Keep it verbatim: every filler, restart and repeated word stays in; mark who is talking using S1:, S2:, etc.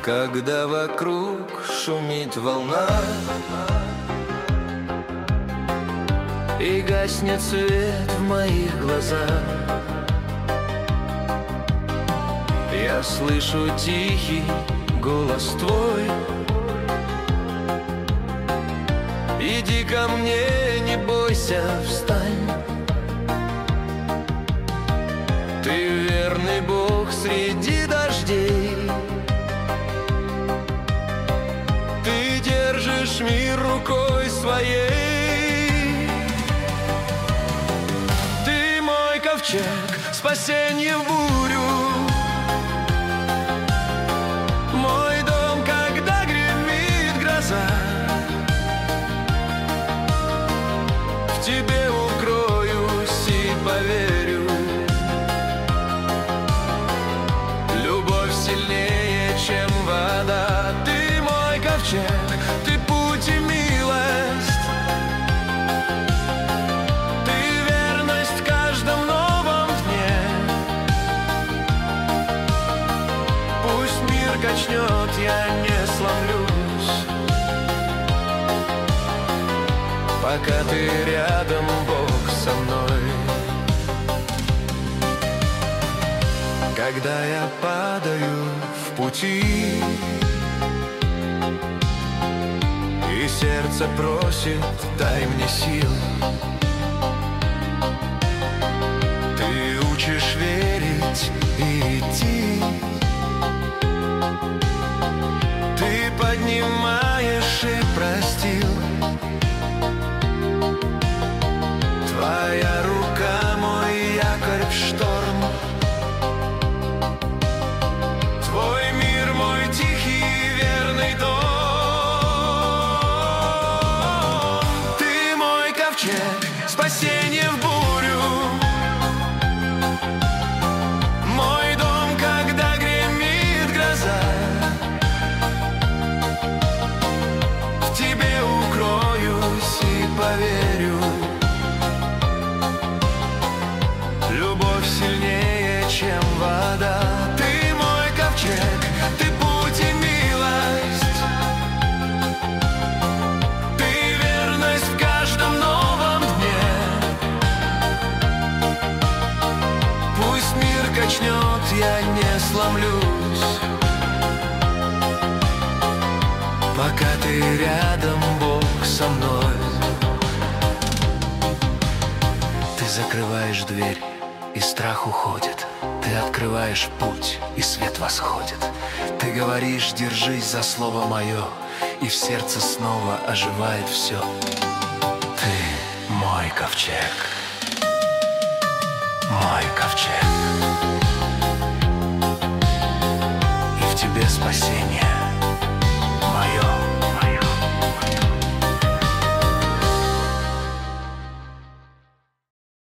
S1: Когда вокруг шумит волна и гаснет свет в моих глазах, я слышу тихий голос твой: иди ко мне, не бойся, встань. Ты верный Бог среди дождей, ты держишь мир рукой своей. Ты мой ковчег, спасенье в бурю, мой дом, когда гремит гроза. В тебе укроюсь и поверю, любовь сильнее, чем вода. Ты мой ковчег, ты путь и милость, ты верность в каждом новом дне. Пусть мир качнет, я не сломлюсь, пока ты рядом, Бог, со мной. Когда я падаю в пути и сердце просит, дай мне сил, ты учишь верить и идти, ты поднимаешь и простил. Твоя рука мой якорь в шторм, твой мир мой тихий верный дом. Ты мой ковчег, спасенье в бурю, мой дом, когда гремит гроза. В тебе укроюсь и поверю, любовь сильнее, чем вода. Ты мой ковчег, ты путь и милость, ты верность в каждом новом дне. Пусть мир качнет, я не сломлюсь, пока ты рядом, Бог, со мной. Ты закрываешь дверь, и страх уходит, ты открываешь путь, и свет восходит. Ты говоришь, держись за слово мое, и в сердце снова оживает все. Ты мой ковчег, мой ковчег, и в тебе спасение.